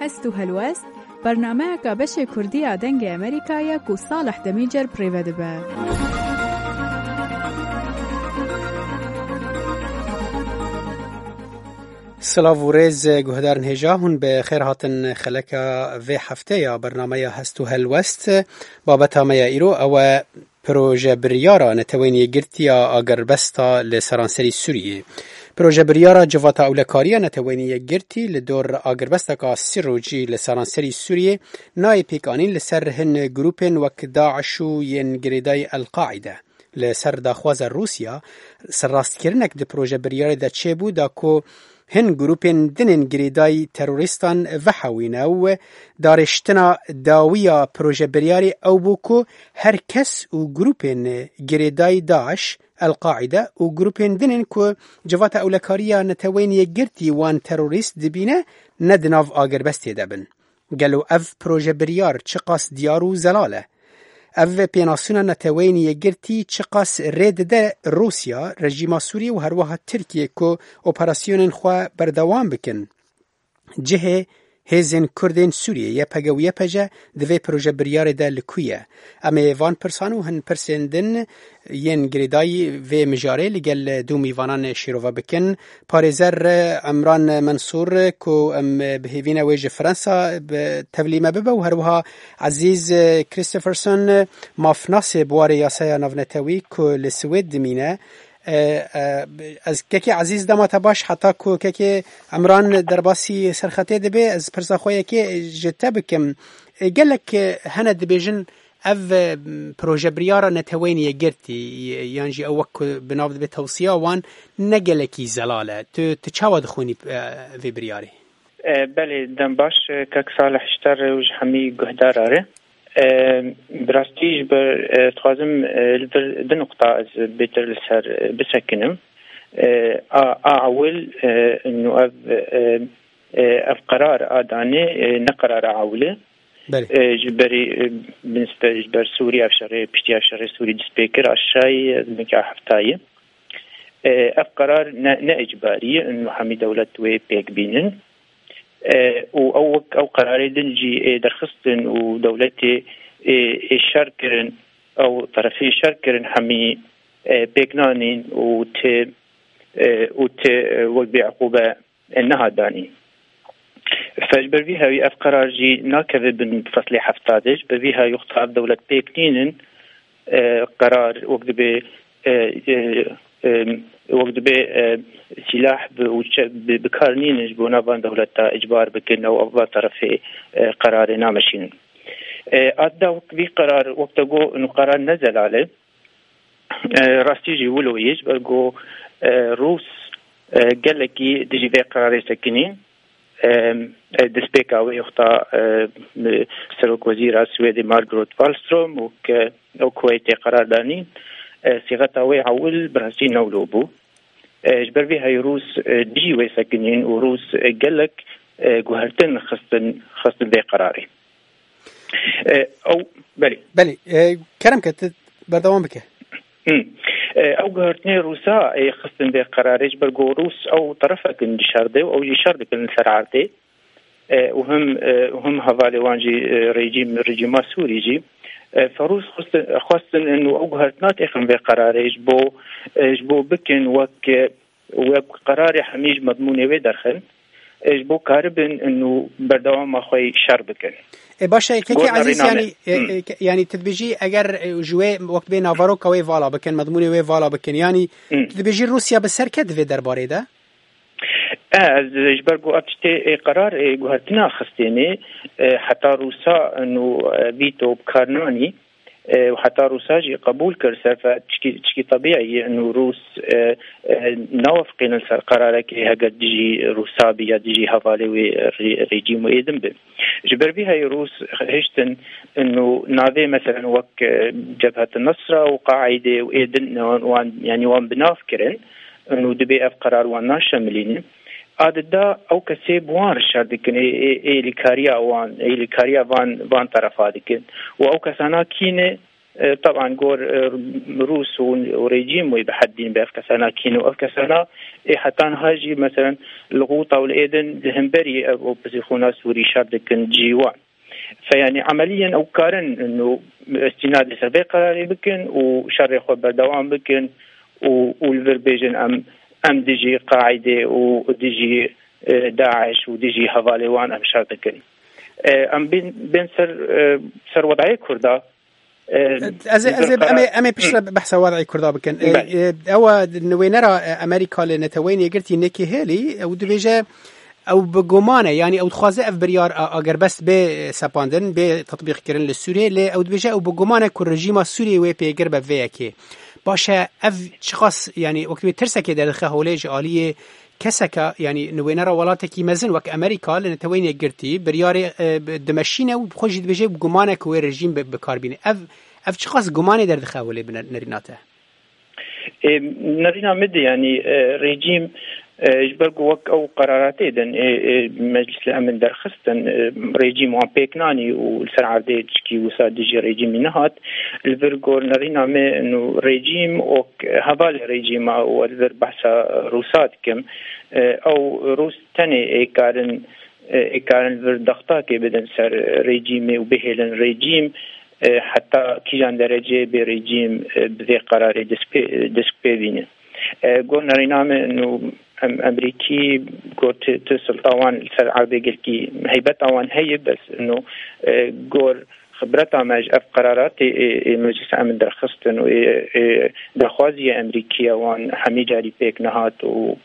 هستو هلوست برنامه که بشه کردی آدنگ امریکایی که صالح دمیجر پریوده به. سلاو و ریز گهدارن هجا هون به خیر هاتن خلکا و هفته یا برنامه هستو هلوست بابت همه ایرو او پروژه بریارا نتوینی گرتیا آگربستا لسرانسری سوریه. پروژه بریارا جواتا اولکاریا نتوینی گرتی لدور آگربستا که سروجی لسرانسری سوریه نای پیکانین لسر هن گروپن وک داعشو ین گریدای القاعده. لسر داخواز روسیا سراست کرنک ده پروژه بریارا ده چه بود که هن گروپین دنین گریدای تروریستان وحوینه و دارشتنا داویا پروژه بریاری او بوکو هر کس و گروپین گریدای داعش القاعده و گروپین دنین که جوات اولکاریا نتوینی گرتی وان تروریست دبینه ندناف آگربستی دبن. گلو اف پروژه بریار چقاس دیارو زلاله. اف پیناسونا نتوینی گرتی چقاس رید ده روسیا رژیم سوری و هر وها ترکیه که اپراسیون خواه بردوام بکن. جه هزین کردین سوریه یا پگه و یا پجه دوی پروژه بریار ده لکویه. اما وان پرسانو هن پرسندن ین گریدای و مجاره لگل دو میوانان شیروه بکن. پاريزر عمران منصور که بهیوین ویج فرانسا تولیم ببه و هروها عزیز کریستوفرسون مافناس بواره یاسای نافنتوی که لسوید دمینه. از که عزیز دمات باش حتی که عمران درباسی سرخطه دبه از پرساخویه که جته بکم گلک هنه دبیجن او پروژه بریارا نتوینی گرتی یانجی اوک بنابد به توصیه وان نگلکی زلاله تو چاوا دخونی وی بریاری؟ بله دم باش که صالح اشتر وج همی گهداره براستيج تخازم دي نقطة از بيتر لسر بسكنم أعول إنه أف قرار آداني نقرار أعوله جبري بالنسبة جبر سوريا أفشاري بشتي أفشاري سوري دسبيكر أشاي مكا حفتاية أف قرار نإجباري إنه حمي دولة ويبيك بينن أو قراري دنجي درخصتن ودولتي شاركرن أو طرفي شاركرن حمي بيكنانين وت وقبي عقوبة إنها داني فجبر فيها يقف قرار جي ناكذ بفصل حفتادش بفيها يخطاب دولة بيكنين قرار وقبي وقت به سلاح بکارنینش بونابان دولتا اجبار بکن او افضل طرف قرار نامشین ادى وقت قرار وقت جو انه قرار نزل عليه راستيجي ولويج برجو روس قال لك ديجي في قرار سكنين دسبيكا ويخطا سلوك وزير السويدي مارغروت فالستروم وكويتي قرار دانين صيغتها ويعول براسين نولوبو جبر فيها روس ديجي ويسكنين وروس قال لك جوهرتن خصن ذي قراري او بلي كلام كنت بردوام بك او جوهرتني روسا خصن ذي قراري جبر جو روس او طرفك انشاردي او يشاردك السرعتي وهم هذا وانجي ريجيم سوري جي فروس خاصة إنه أوجهرتنات إخن في قراره إجبو بكن وك قرار حميج مضموني ويدرخن إجبو كاربن إنه بردوام أخوي شر بكن. باشا كي عزيز يعني تدبيجي أجر جوي وقت بين نافارو كوي فالا بكن مضموني وي فالا بكن يعني تدبيجي روسيا بسركت في درباري ده؟ جبر جو أبشتي قرار جوهرتنا خستيني حتى روسا إنه بيتو بكارناني وحتى روسا جي قبول كرسا فتشكي طبيعي إنه روس نوافقين السر قرارك هجر ديجي روسا بيا ديجي هفالي ريجيم وإيدن به جبر بيها روس هشتن إنه ناذي مثلا وك جبهة النصرة وقاعدة وإيدن وان بنافكرن إنه دبي أف قرار وان شاملين عادة أو كسب وان شردكن لكاريا وان لكاريا وان طرف هذيك وأو كسانا كينه طبعا جور روس وريجيم ويبحدين بأفكسانا كينو أفكسانا حتى هاجي مثلا الغوطة والإيدن لهمبري أو بزيخونا سوري شاردكن جيوا فيعني عمليا أو كارن إنه استناد سربي قراري بكن وشر خبر دوام بكن والفربيجن أم ديجي قاعدة وديجي داعش وديجي هفاليوان أم شاردكن أم بين سر وضعي كردا أزب أمي بشر بحث وضعي كردا بكن أو نوينرا أمريكا لنتوين يقرتي نيكي هيلي أو دبيجة أو بجمانة يعني أو تخازق في بريار أجر بس بسباندن بتطبيق كرن للسوري ل أو دبيجة أو بجمانة كالرجيم السوري وبيجر بفياكي باشا أف شخص يعني وقت بترسك ده الخهوليج عالية كسكا يعني نوينرا ولاتكي مزن وك أمريكا لنتوين يقرتي بريار دمشينة وبخوش دبيجة بجمانة كوي رجيم بكاربيني أف شخص جمانة ده الخهولي بنريناته نرينا مد يعني رجيم إجبار وك أو قراراتي دن مجلس الأمن درخستن ريجيم وان بيكناني والسر عرديج كي وسادجي ريجيم نهات الفرقور نرينا ما إنه ريجيم وك هبال ريجيم أو الفر بحث روسات كم أو روس تاني إكارن الفر ضغطا كي بدن سر ريجيم وبهلن ريجيم حتى كيجان درجة بريجيم بذي قرار دسبيبين قلنا رينامه إنه أمريكي قلت تصل طوان سر عربي قلتي هيبت طوان هي بس إنه قول خبرتها ماج قرارات مجلس أمن درخستن ودرخوازية أمريكية وان حمي جاري بيك نهات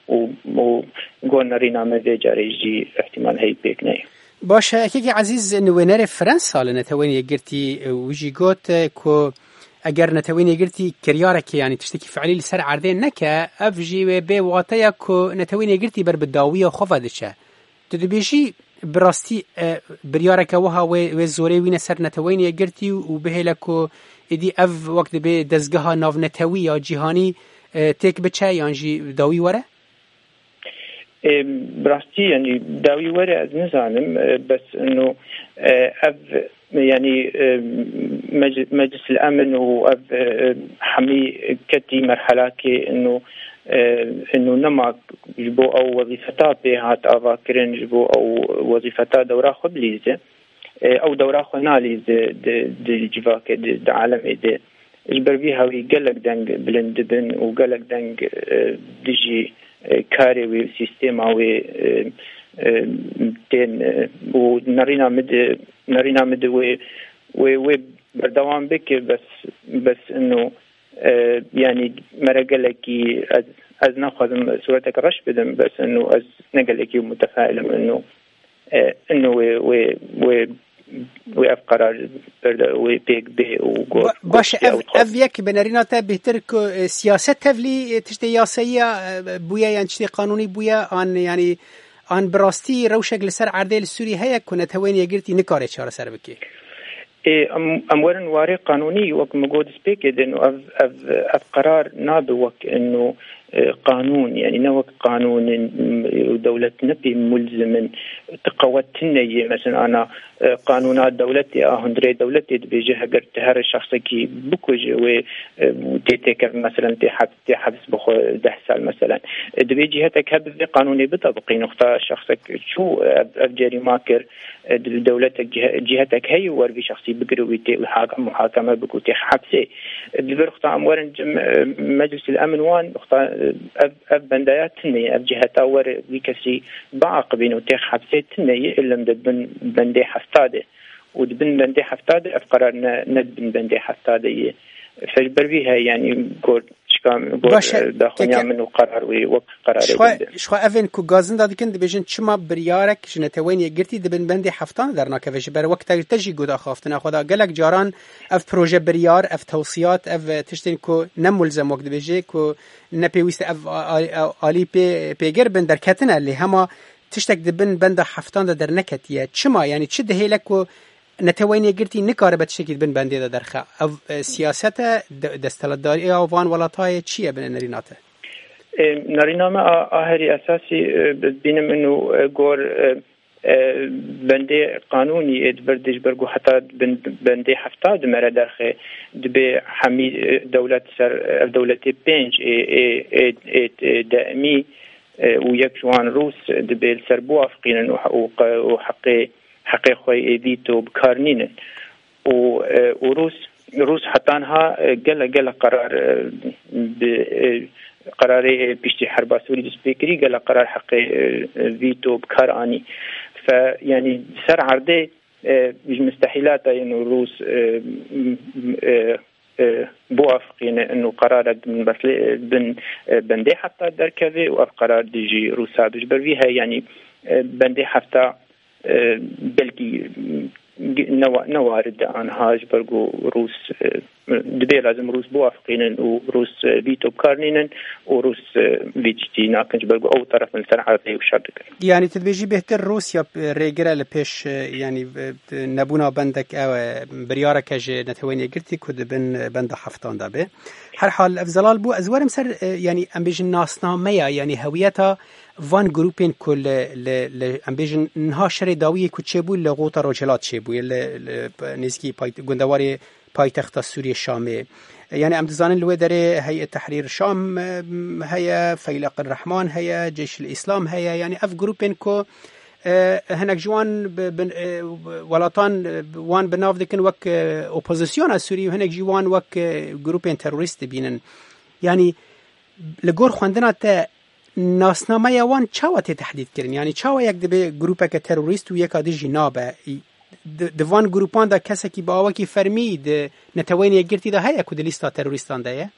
وقلنا رينامه ذي جاري احتمال هي بيك نهي باشه اکی عزیز نوینر فرانسا لنتوین یگرتی ویجی گوت کو اگر نتوین یگرتی کریارک یعنی تشتکی فعلی لسر عرضه نکه افجی و به واقعیا کو نتوین یگرتی بر بداوی خوفه دشه تدبیجی براستی بریارک وها و زوری وین سر نتوین یگرتی و به لکو ادی اف وقت به دزگاه ناو نتوی یا جهانی تک بچه یعنی داوی وره براستي يعني داوي ورا نزانم بس انه اف يعني مجلس الامن واب حمي كتي مرحله كي انه نما جبو او وظيفتا بهات افاكرين جبو او وظيفتا دورا خبليزه او دورا خناليزه دي جواك دي عالم دي اجبر بيها ويقلق دنگ بلندبن وقلق دنگ ديجي كاري وسيستم او تن ونرينا مد و بردوام بك بس انه يعني مرقلكي از ناخذ صورتك رش بدم بس انه از نقلكي متفائل انه و افقرار وبيك بي وقول باش اف يك بنرينا بهتر سياسه تفلي تشتي ياسيه بويا يعني تشتي قانوني بويا ان يعني ان براستي روشك لسر عردل السوري هيا كنت هوين يقرتي نكاري شهر سر بكي امورن واري قانوني وك مجود سبيك انه اف قرار ناب وك انه قانون يعني نوك قانون دولة نبي ملزم تقوتنا مثلا أنا قانونات دولتي هندري دولتي بيجيها قرت هر الشخص كي بكوج وتيتك مثلا تحبس بخو 10 سال مثلا بيجي هتك هذا قانوني بطبقي نقطة شخصك شو أفجري ماكر دولتك جهتك هي وربي شخصي بقرويتي محاكمة بكوتي حبسي البرخطة أمورن مجلس الأمن وان نقطة أب بندايات تنية أب جهة أور ويكسي بعقبين وتيخ حبسي تنية إلا مدبن بندي حفتاده ودبن بندي حفتاده أفقرار ندبن بندي حفتاده فالبربيها يعني قول شكام قول داخل منه قرار ووقت قرار شو أفن كو غازن دادي كنت بيجن شما بريارك جنتوين يقرتي دبن بندي حفتان درنا كفش بر وقت تجي قد أخافتنا خدا قالك جاران أف بروجة بريار أف توصيات أف تشتين كو نملزم وقت بيجي كو نبيويست أف آلي بيجر بندر كتنا اللي هما تشتك دبن بند حفتان در نكتيا شما يعني تشد هيلك نتوين يقرتي نكار بتشكل بن بندي درخا أو سياسته دستلداري أو فان ولا طاية شيء بين نريناته نرينا ما آخر أساسي بينما إنه جور بنده قانوني ادبردش برگو حتی بنده 70 مره درخه دبی حمی دولت 5 دائمی و یک جوان روس دبی سربو افقینن و حقی خوی ویتو بکارنینن و روس حتی ها گل قرار پیشتی حرب سوری دسپیکری گل قرار حق ویتو بکار آنی فيعني سر عرضه مستحيلات انه الروس بوافقين انه قرار بن بندي حتى دركبه وقرار ديجي روسا بجبرها يعني بندي حتى بلكي نوارد عنها جبرجو روس دبي لازم روس بوافقين وروس بيتو بكارنين وروس بيجتي ناكن جبرجو او طرف من سرعه وشرك يعني تدبيجي بهتر روسيا ريجرا لبيش يعني نبونا بندك او بريارة كج نتويني قرتي كود بند حفتان دابه هر حال افزلال بو ازوار مسر يعني ام بيجن ناسنامه يعني هويتها وان گروپین کل امبیجن نها شر داویه که چه بود لغوت روجلات چه بود نزدیکی گندواری پایتخت سوریه شامه یعنی امتزان لو داره هيئة تحرير شام هيا فيلق الرحمن هيا جيش الإسلام هيا يعني اف گروپین که هناك جوان ولاتان وان بناف دكن وك اوبوزيسيون السوري وهناك جوان وك گروپین تروریست بینن يعني لگور خواندنا تا ناسنامه یوان چاوتی تحدید کردن یعنی چاو یک دبی گروپه که تروریست و یک آدی جنابه دوان گروپان دا کسی که با آوکی فرمید نتوین یک گرتی دا هیا کد لیستا تروریستان ده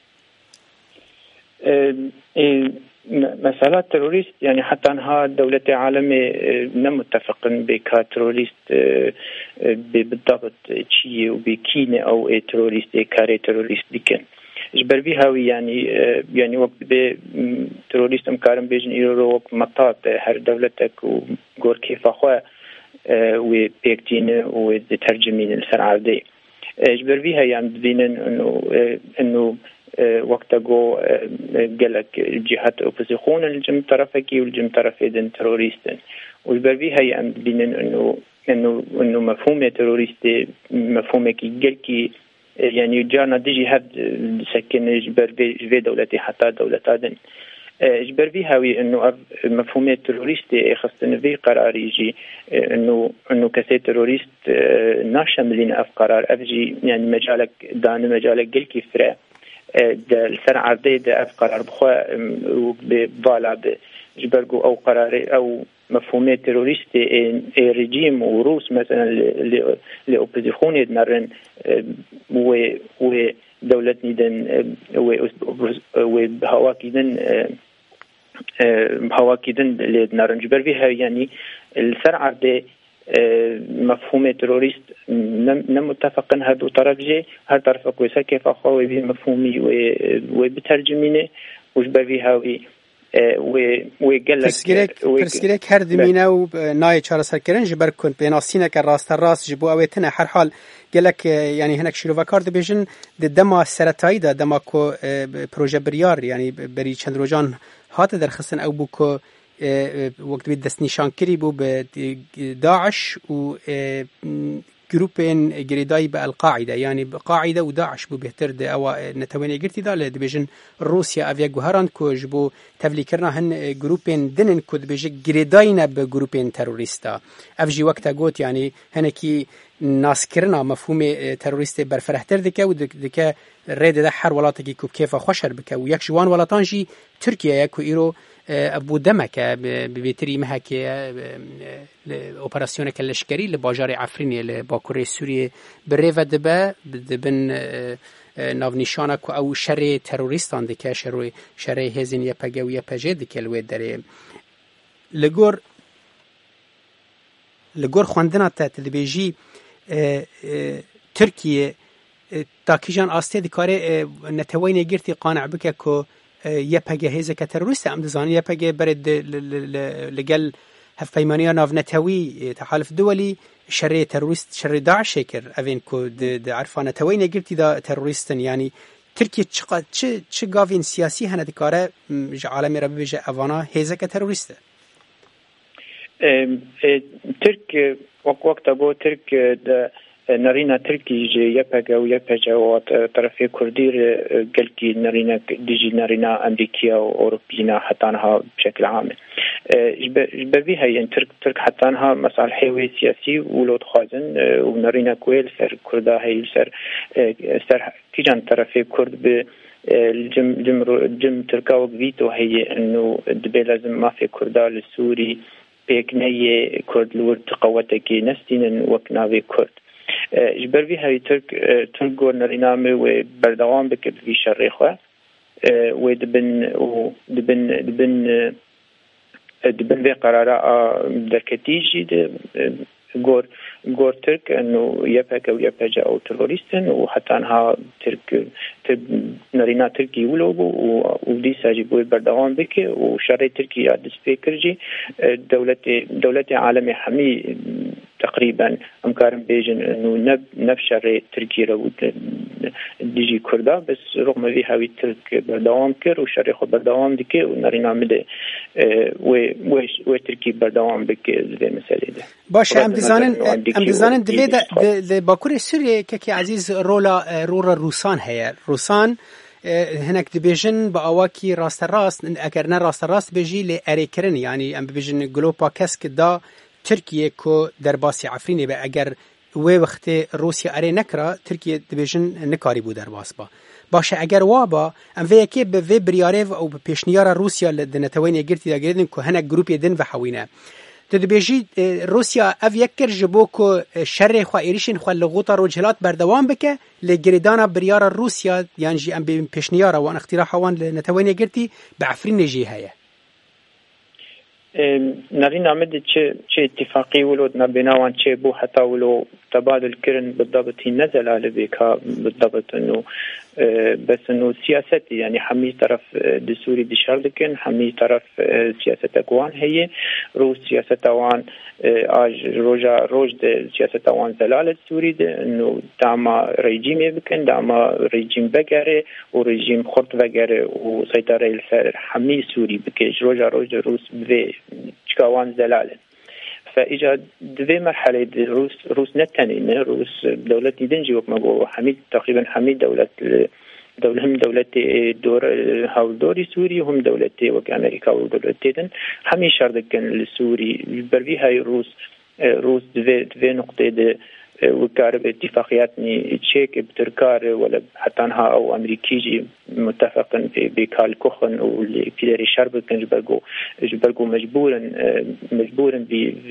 مسألة تروریست يعني حتى انها دولة عالمي نمتفقن بكا تروریست بالضبط چیه و بكينه او تروریست كاري تروریست بكن جبر بها يعني وقت به تروریست مكارم بيجن إيرو وقت مطاط هر دولتك وقور كيف أخوة وبيكتين وترجمين السرعردي جبر بها يعني بينن إنه وقت جو قالك جهات أوبوزيسيون الجم طرفكي والجم طرفين تروریستن وجبر بها يعني بينن إنه مفهوم تروریست مفهومك يجلكي يعني جانا ديجي هاد سكن جبر في دولتي حتى دولتادن جبر بها انه مفهوم تروریست خاصة في قرار يجي انه كسي تروریست ناشملين اف قرار افجي يعني مجالك دان مجالك قل كيفرا السر عرضي ده اف قرار بخوا بفالا جبرجو او قرار او مفهوم تروریست رژیم و روس مثلا لأوبوزيسيون يدمرن و دولت نيدن و بهواكيدن ليدمرن جبر بها يعني السرعة ده مفهوم تروریست نمتفقن هادو طرف جي هر طرف كويسا كيف أخوه به مفهومي وبترجمينه وجبر بها فرسگیرک هر دمینه و نای چهار سرکرن جبر کن بیناسینه که راست جبو اویتنه هر حال گلک یعنی هنک شروع وکار دبیجن دما سرطایی دا دما کو پروژه بریار یعنی بری چند روزان هات در خصن او بو کو وقت بید دست نشان کری بو به داعش و گروپین گریدای به القاعده یعنی قاعده و داعش بو بهتر ده او نتوانی گرتی دال دبیجن روسیا اویا گوهران کو جبو تفلیکرنا هن گروپین دنن کو دبیج گریداینا به گروپین تروریستا افجی وقت گوت یعنی هنکی ناسکرنا مفهوم تروریست برفرهتر دکه و دکه رید ده هر ولاته کی کیف خوشر بک و یک جوان ولاتانجی ترکیه کو ایرو ابو دمك ببيتري مهكي اوبراسيون كلشكري لباجار عفريني لباكوري سوريا بريفا دبا بن ناو نشانه کو او شر تروریستان دکه شر هزین یا پگه و یا پجه دکه لوی داره لگور خواندنا تا تلویزی ترکیه تاکیجان آسته دکاره نتوین گرتی قانع بکه که يبقى هذا كتروریست ام دزانی يبقى برد لجل هفيمانيا ناف نتوي تحالف دولي شر تروریست شر داعش شكر افين كود عرفانه توين قلتي دا تروریستن يعني تركيا چه گاوين سياسي هنه دكاره عالمي ربي بيجه اوانا هذا كتروریست ترك وقت أقول ترك نرينا تركي جي يبقى وطرفي كردير قلقي نرينا ديجي نرينا أمريكيا وأوروبينا حتى أنها بشكل عام جببيها يعني ترك حتى أنها مصالح حيوي سياسي ولود خازن ونرينا كويل سر كردا هاي سر كيجان طرفي كرد ب الجم تركا وقبيتو هي إنه دبي لازم ما في كردا للسوري بيكنية كرد لور تقوتك نستين وكناوي كرد جبر في هاي ترك جورنر إنامي وبردوام بكت في شريخة ودبن في قرارة دركتيجي جور ترك إنه يبقى أو تروريستن وحتى أنها ترك نرينا تركي ودي ساجبوا بردوام بك وشري تركي عدس بكرجي دولة عالمي حمي تقريبا أمكارم بيجن إنه نفشر تركي رو ديجي كردا بس رغم ذي هاوي ترك بردوام كر وشريخ بردوام ديك ونرينا مده وتركي بردوام بك زي مسألة ده باش ام دزانن دليده باكور سوريا كي عزيز رولا روسان هي روسان هناك دبيجن باواكي راست اگر راست بيجي لاريكرن يعني ام بيجن جلوبا كاسك دا تركيا كو درباسي عفريني با اگر وی وقت روسیا اری نکرا ترکیه دبیجن نکاری بود درباس با باشه اگر وابا ام وی کی به وی بریاره او به پیشنیار روسیا لدنتوین گرتی دا گردن کو هناك گروپ دن و حوینه تدبیجی روسیا اف یکر جبو کو شر خو ایریشن خو لغوتا روجلات بردوام بکه لگریدانا بریار روسیا یعنی جی ام به پیشنیار و ان اقتراح وان لنتوین گرتی بعفرین جی هيا نرينا عمد شيء اتفاقي ولود نبيناوان شيء بو حتى ولو تبادل كرن بالضبط هي نزل على بيكا بالضبط انه بس انه سياستي يعني حمي طرف دسوري دشاردكن حمي طرف سياسة اقوان هي روس سياسة اوان اج روج سياسة اوان زلالة سوري انه دعما ريجيم يبكن دعما ريجيم بقري وريجيم خرط بقري وسيطرة الفارر حمي سوري بكيش روج روس بذي شكاوان زلالة فإجا دوی مرحله روس نتنين روس دولة دنجي وكما قولوا حميد تقريبا حميد هم دولة دور هاو دوري سوري هم دولة وك أمريكا ودولة تيدن حمي شاردكن للسوري بربي هاي روس دوی نقطة وكارب اتفاقياتني تشيك بتركار ولا حتى انها او امريكيجي متفقا بكال كوخن واللي في شرب كان جبرجو مجبورا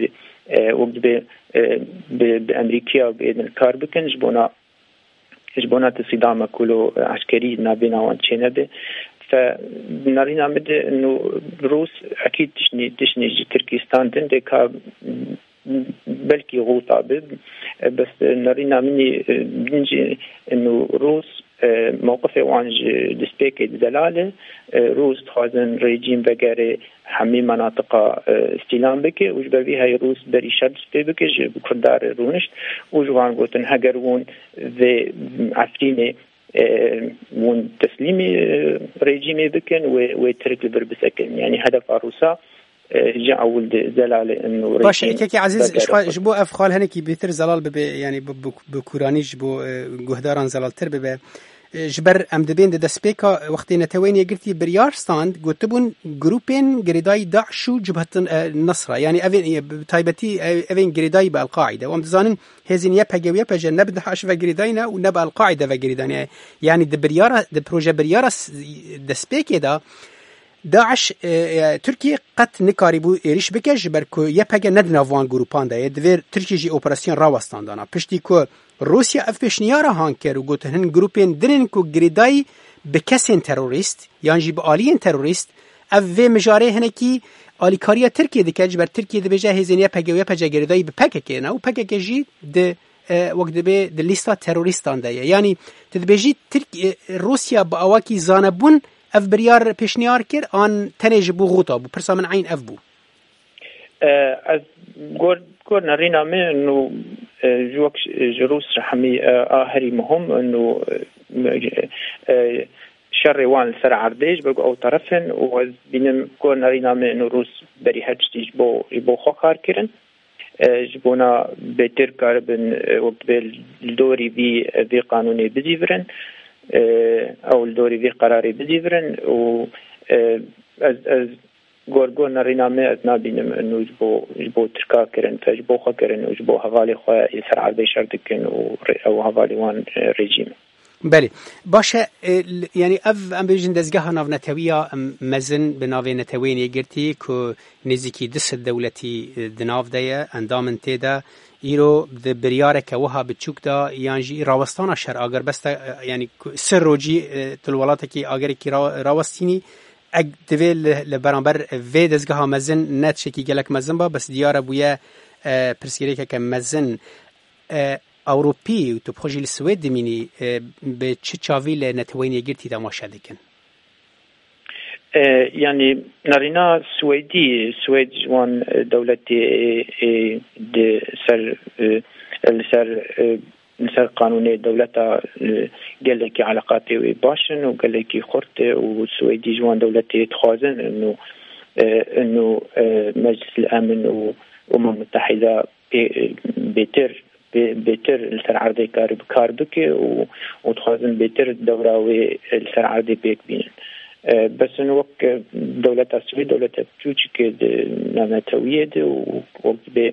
بامريكا وباذن الكاربكن جبونا تصدام كله عسكري نابينا وانشينبه فنرينا مد انه روس اكيد تشني تركستان دندكا بلكي غوطة بس نرينا مني بنجي انه روس موقفه وانج دسبيك دلالة روس تخازن ريجيم بقاري حمي مناطق استيلام بكي وجبر بيها روس بري شد بكي بكردار رونشت وجوان قوتن هقرون ذي عفريني وون تسليمي ريجيمي بكن وترك البربسكن يعني هدف عروسا جاء ولد زلال انه باش كي عزيز جبو افخال هنكي بيتر زلال يعني بكوراني جبو جهداران زلال تر ببه جبر ام دبين دسبيكا وقت نتوين قلتي بريار ستاند قلتبون جروبين جريداي داعش وجبهه النصره يعني افين تايبتي افين جريداي بالقاعده وام تزانن هزين يبهج نبد حاش فجريداينا ونبع القاعده فجريدانا يعني دبريار دبروجه بريار دسبيكي دا داعش تركيا قد نكاريبو إيريش بكش بركو يبهجا ندنا فان جروبان دا يدفير تركيا جي أوبراسيون راوستان دانا بشتي كو روسيا أفبش نيارا هانكر وقوت هن جروبين درين كو جريداي بكسين تيروريست يعني جي بآليين تيروريست أف مجاري هنكي آليكاريا تركيا دي كاج بر تركيا دي بجا هزين يبهجا جريداي ببهجا كينا وبهجا جي دي وقت بي دي ليستا تيروريستان دا يعني تدبجي تركيا روسيا بأواكي زانبون اف بريار بيشنيار كير ان تنج بو غوطا بو برسا من عين اف بو از گور نرينا من انه جوك جروس رحمي هري مهم انه شر وان سر عرديش بقو او طرفن و بينم كون نرينا من روس بري هجتيج بو خوكار كيرن جبونا بيتر كاربن وقت بالدوري بي قانوني بزيفرن او الدوري بي قراري بزيفرن و از گورگون نرینامه از نبینم انو جبو ترکا کرن فجبو خا کرن و جبو حوالی خوا سر عربی شرط کن و حوالی وان رژیم. بله باشه یعنی ام بیشتر دستگاه ناونتویا مزن به ناو نتوینی گرتی که نزدیکی دست دولتی دناف دیا اندام تیدا ایرو د بریاره که وها بچوک دا یانجی راوستان شر اگر بس یعنی سر روجی تلولاته کی اگر کی راوستینی اگ دوی لبرانبر وی دزگاه مزن نت شکی گلک مزن با بس دیاره بویا پرسیری که مزن اوروپی و تو پروژه السوید دمینی به چه چاوی لنتوینی گرتی تماشا دکن؟ يعني نرينا سويد جوان دولتي سر قانوني دولتا قال لك علاقاتي باشن وقال لك خرطة وسويدي جوان دولتي تخازن انه مجلس الامن والامم المتحدة بيتر السر عرضي كار بكي وتخازن بيتر الدورة والسر عرضي بيك بين بس انه وقت دولة السويد دولة بتوشك نامتوية وقت ب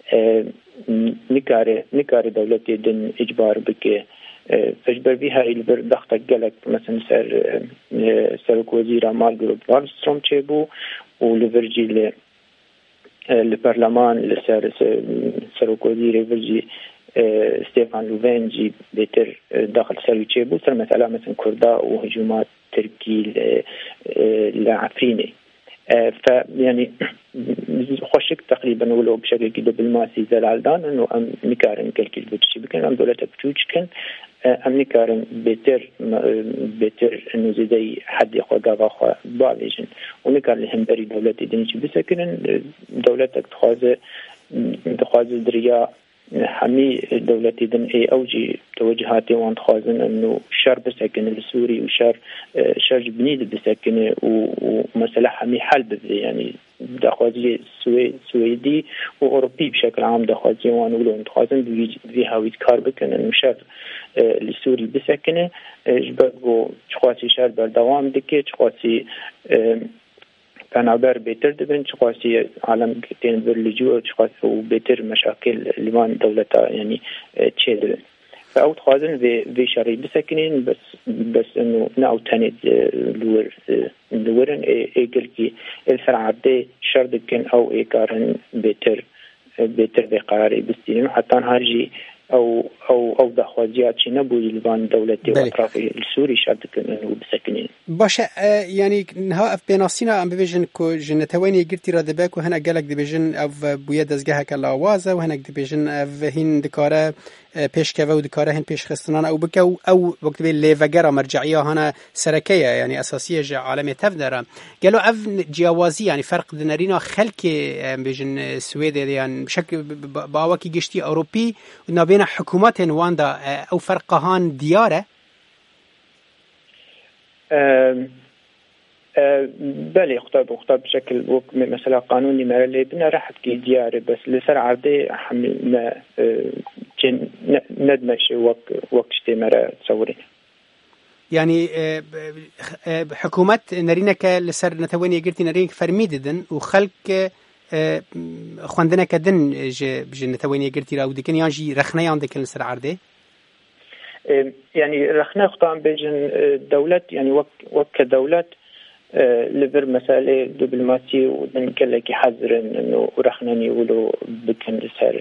نكاري دولتي دن اجبار بك فجبر بها البر ضغط قلق مثلا سر وزير مارغروت والستروم تشيبو ولفرجي البرلمان لسر وزير فرجي ستيفان لوفينجي بيتر داخل سر تشيبو سر مثلا كردا وهجومات تركي لعفيني فيعني خوشك تقريبا ولو بشكل كده بالماسي زلالدان انه ام نكارن كلكل بتشي بكن ام دولة بتوجكن ام نكارن بيتر انه زي حد ياخذ غاخ باليجن ونكار لهم بري دولتي دنيش بسكن دولتك تخاز دريا حمي دولتي دن اي اوجي توجهاتي وان تخازن انه شر بسكن السوري وشر شر بنيد بسكن ومسألة حمي حل يعني دخوازي سويدي واوروبي بشكل عام دخوازي وان ولو تخازن بيها ويتكار بكن انه شر السوري بسكن جبقو تخواسي شر بردوام دكي تخواسي بنابر بيتر دبن تقاسي عالم كتير باللجوء تقاسي وبيتر مشاكل لمان دولتا يعني تشيل فأوت خازن في شري بسكنين بس إنه ناو تاني لورن إيجلكي الفرع عبدي شردكن أو إيكارن بيتر بقرار بستين حتى هارجي او دخوازيات شي نبوي لبان دولتي واطراف السوري شرطكن انه بسكنين باشه يعني نها اف بيناسينا ام بيجن كو جنتويني قلتي ردباك وهنا قالك ديفيجن اف بويا دزغه كلاوازه وهنا ديفيجن اف هين دكاره پیش كوا ودكاره هن پیش خستنان او بكو او وقت بي ليفغرا مرجعيه هنا سركيه يعني اساسيه عالميه تفدره قالوا اف جوازي يعني فرق دنارينا خلق بيجن سويد يعني بشكل باوكي جشتي اوروبي بين حكومات واندا او فرقهان دياره بله خطاب بشكل مثلا قانوني ما اللي بنا راح تكي دياره بس لسر عرضي حمل ندمش وقت مرة تصورين يعني حكومات نرينك لسر نتواني قلتي نرينك فرميددن وخلق خواندنا كدن بجن نتواني قلتي راو ديكن يانجي رخنا ياندك لسر عرضي يعني رخنا خطام بجن دولة يعني وك دولة لبر مسألة دبلوماسي ونكلك حذر إنه رخناني ولو بكن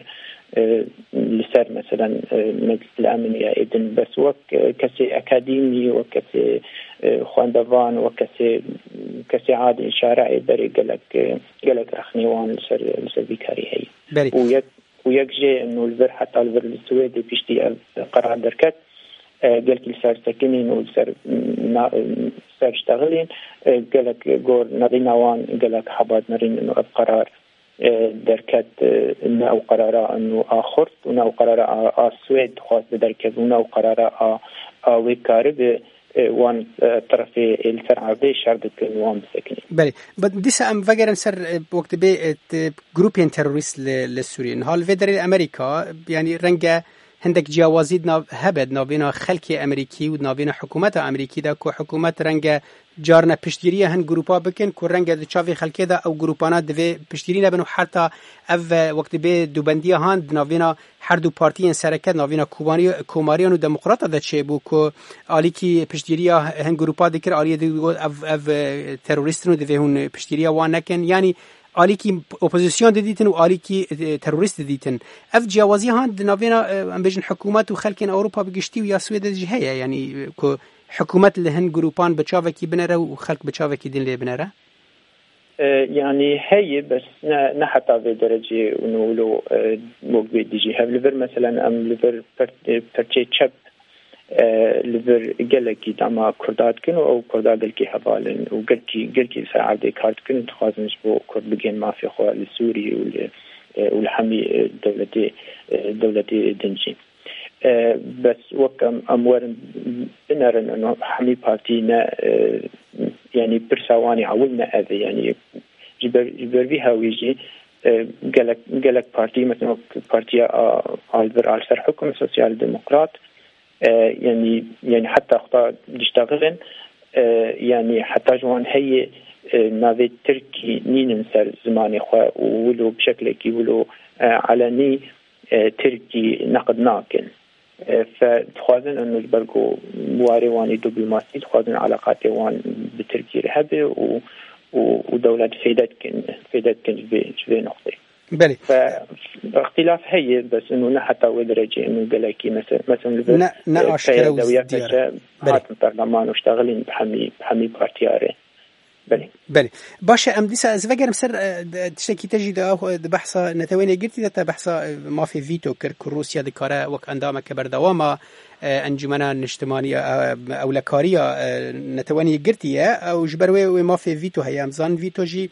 لسر مثلا مجلس الأمن يا إذن بس وك كسي أكاديمي وكسي خواندوان وكسي عادي شارعي بري قالك رخني وان لسر بيكاري هي ويكجي إنه البر حتى البر السويدي بيشتي قرار دركت قالك لسر سكنين ولسر اشتغلين قالك جور نرينا وان قالك حباد نرين إنه القرار دركت إنه أو قرار إنه آخرت إنه أو قرار السويد خاص بدركت إنه أو قرار ويكارب وان طرفي السرعة شرط كن وان بسكني. بله بديس ام فجرن سر وقت بي جروبين تيروريست للسوريين هال فيدري امريكا يعني رنجا هندك جوازيدنا هبد نابینا خلک امریکی و نابینا حکومت امریکی دا کو حکومت رنگ جارنا پشتگیری هن گروپا بکن کو رنگ د چاوی خلک دا او گروپانا د پشتگیری نبنو حتی اف وقت به دوبندی هان نابینا هر دو پارتی سرکت نابینا کوماریان و دموکرات دا چه بو کو علی کی پشتگیری هن گروپا دکر علی دو اف تروریستن د هون پشتگیری وان نکن یعنی علی کی اپوزیسیون دیدن و علی کی تروریست دیدن اف جوازی هان نابینا ام بجن حکومت و خلک اروپا بگشتی و یا سوید جهه یعنی کو حکومت لهن گروپان بچاوه کی بنره و خلق بچاوه کی دین لی بنره يعني هي بس نحطها بدرجة ونقوله موجود ديجي هذا ليفر مثلا أم ليفر برتشي شاب ليفر قالكي دعما كردات كنوا أو كردات قالكي هبالن وقالكي ساعدي كارت كنوا تخازنش بو كرد بجين ما في خوا للسوري والحمي دولتي دنجي بس وكم أمور بنرن إنه حمي بارتينا يعني برسواني عولنا هذا يعني جبر بيها ويجي قالك بارتي مثلا بارتي على على سر حكم السوسيال ديمقراط يعني حتى أخطاء يشتغلن يعني حتى جوان هي نافي تركي نين سر زماني خوا ولو بشكل كي ولو علني تركي نقد ناكن فتخوازن انه البرقو مواريواني دبلوماسي تخوازن علاقاتي وان بتركي رهبه ودولة فيدتكن جبه نقطة بلي فاختلاف هي بس انه نحتى ودرجة انه قالكي مثلا نأشكرا وزديارة حاتم برلمان واشتغلين بحمي بارتياري بله باشه ام دیسا از وگرم سر تشکی تجید بحث نتوانی گرتی دتا بحث ما في فيتو كر روسيا دكاره وك اندام كبر دوما انجمنا اجتماعيه او لكاريا نتواني گرتيه او جبروي ما في فيتو هي امزان فيتو جي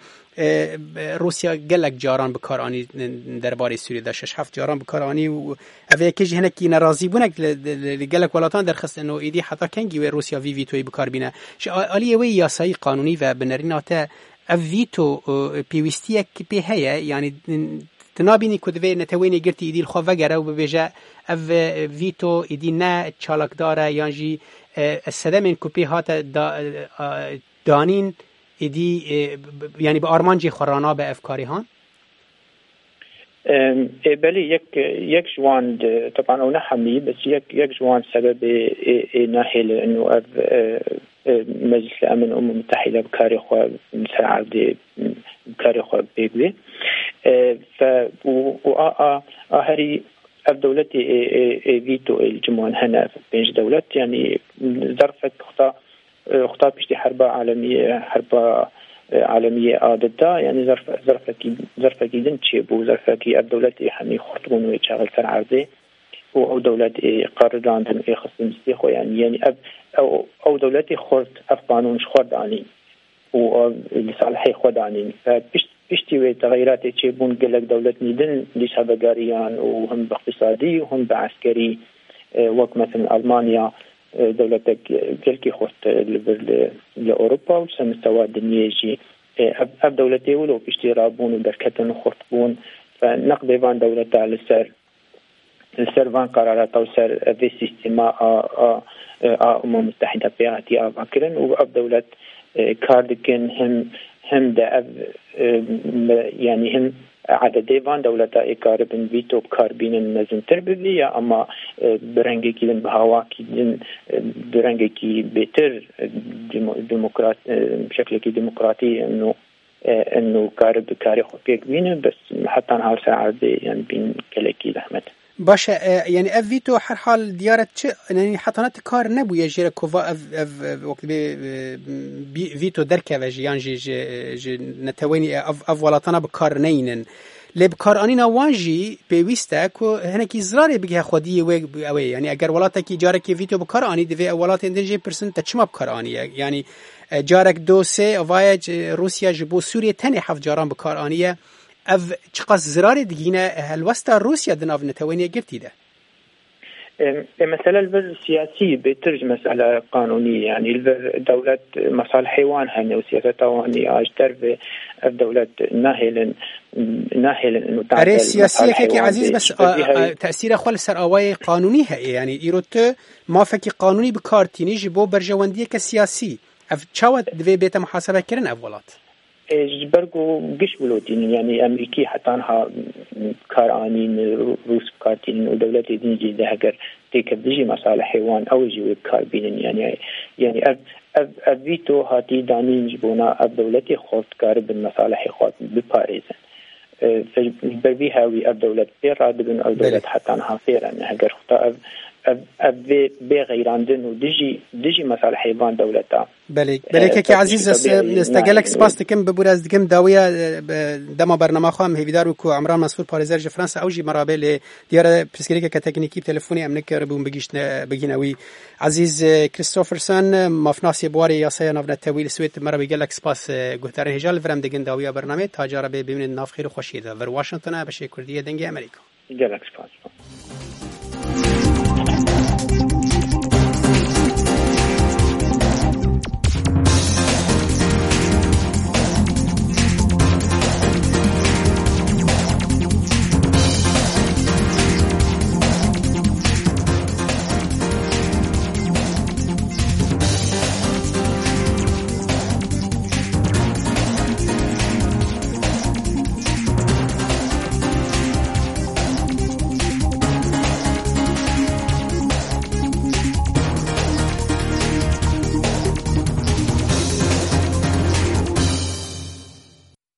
روسيا قالك جاران بكاراني درباري سوريا دا 6-7 جاران بكاراني و اوی کیج هنه کی ناراضی بونک قالك ولاتان درخست انه ایدی حتی کنگی و روسيا في فيتو بكار بینه علی وی یاسایی قانونی و بنریناته فيتو پیوستیه کی به هيا يعني تنابینی کدوی نتوانی گرتی ایدی الخوا وگره و ببیجه اف فيتو ایدی نه چالک داره یعنی السدمین کپی هات دانین ایدی یعنی به آرمانجی خورانا به افکاری هان بلي يك جوان طبعا او نحمي بس يك جوان سبب ناهل انه مجلس الامن الامم المتحده بكاري خو مساعده بكاري خو بيبي ف هري دولتي فيتو الجمهور هنا بين دولت يعني ظرفت خطاب بشتي حرب عالمية ضدها يعني ظرفة جدا تشيبو ظرفة كي الدولة حمي خرطون ويشغل سر عرضه أو دولة قرر عندهم خصم مستيخو يعني أو دولة خرط قانون خرط عني ولصالحي خرط عني فبشتي تغيرات تشيبون قلك دولة نيدن ليش هذا قاريان وهم باقتصادي وهم بعسكري وقت مثلا ألمانيا دولتك كلكي خرط لأوروبا وسمستوى الدنياجي أب دولتي ولو بيشتي رابون وبركتن وخرطبون فنقضي فان دولتا لسر فان قرارات أو سر في سيستما أمم متحدة بياتي أفاكرن وأب دولت كاردكن هم دا يعني هم عدد فان دولتا إقاربن فيتو بكاربين نزن تربية أما برنجي كيلن بهواكي برنجي بيتر ديمقراط بشكل كي ديمقراطي إنه كارب بكاري خبيك بينه بس حتى نهار ساعة يعني بين كلاكي لحمت باشه يعني اف فيتو هر حال دیارت چه یعنی حتی نت کار نبویه جیر کووا اف وقت به فيتو درکه و یعنی ج نتوانی اف ولاتنا بکار نینن لب کارانینا وانجی پیوسته کو هنکی زراری بگه خودی و اوی یعنی اگر ولاته کی جاره کی فيتو بکارانی دی ولات اندنجی پرسنت چما بکارانی یعنی جارک دو سه وایج روسیا جبو سوریه تنه حف جاران بکارانیه اف چقدر زراری دیگینه هلوستا روسیا دناف نتوانی گرتی ده مسألة البر السياسي بترج مسألة قانونية يعني البر دولة مصالح حيوان هني وسياستها وهني أجتر في الدولة ناهلا إنه تعمل السياسية كي عزيز بس تأثير أخوال سرقوي قانوني هي يعني إيروت ما فكي قانوني بكارتيني جبو برجواندية كسياسي أف تشاوت دفي بيت محاسبة كرن أولات جبرجو جيش بلوتين يعني أمريكي حتى عنها كارانين روس كارتين ودولة دينجي ده هجر تكبدي مصالح حيوان أو يجوا كاربين يعني أبيتو هاتي دانين جبونا الدولة خاص كارب المصالح خاص بباريزن فبربي هاوي الدولة بيراد بن الدولة حتى عنها فيرا هجر خطأ بغيراندن ودجي مصالح حيوان دولتها بلکه که عزیز استقلك سپاس دکم ببورز دکم داویا دما برنامه خو هم هیدارو کو عمران مسعود پاریزر فرانسا اوجی مرابل دیار پرسکریک که تکنیکی تلفنی امنک ربون بگینوی عزیز کریستوفرسن مفناسی بواری یاسای ناو نتویل سویت مرا بگلک سپاس گهتر هجال فرم دگن داویا برنامه تاجر به ببینید ناف خیر و خوشیده ور واشنگتن بشه کردیه دنگ امریکا گلک سپاس